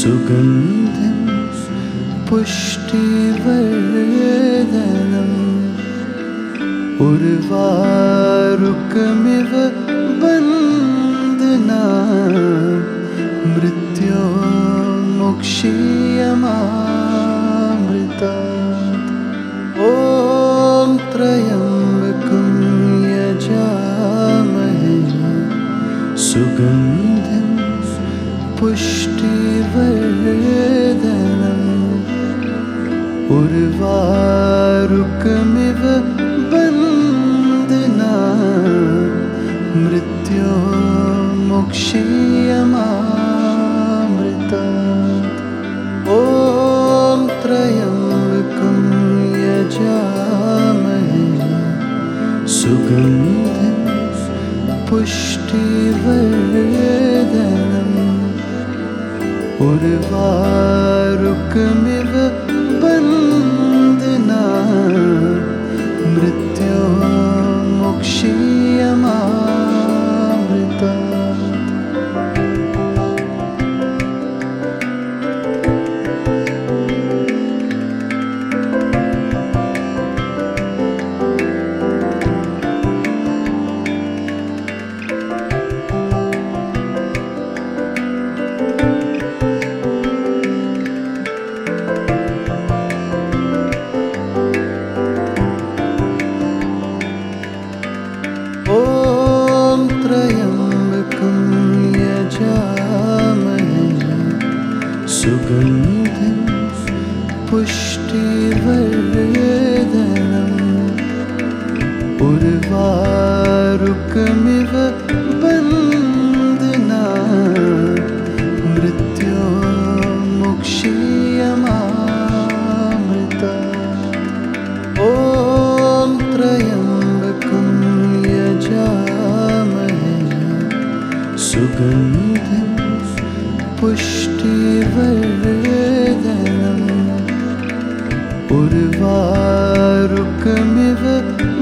सुगन्धिं पुष्टिवर्धनम् उर्वारुकमिव बन्धना मृत्योर्मुक्षीयमामृतात्। ॐ त्र्यम्बकं यजामहे सुगन्धिं पुष्टिवर्धनम् उर्वारुकमिव बन्धना मृत्योर्मुक्षीयमामृतात्। ॐ त्र्यम्बकं यजामहे सुगन्धिं पुष्टिवर्धनम् उर्वारुकमिव बन्धना मृत्योर्मुक्षीयमामृतात्। ॐ त्र्यम्बकं यजामहे सुगन्धिं पुष्टिवर्धनम् उर्वारुकमिव बन्धना मृत्योर्मुक्षीयमामृतात्। ॐ त्र्यम्बकं यजामहे सुगन्धिं पुष्टिवर्धनम् उर्वारुकमिव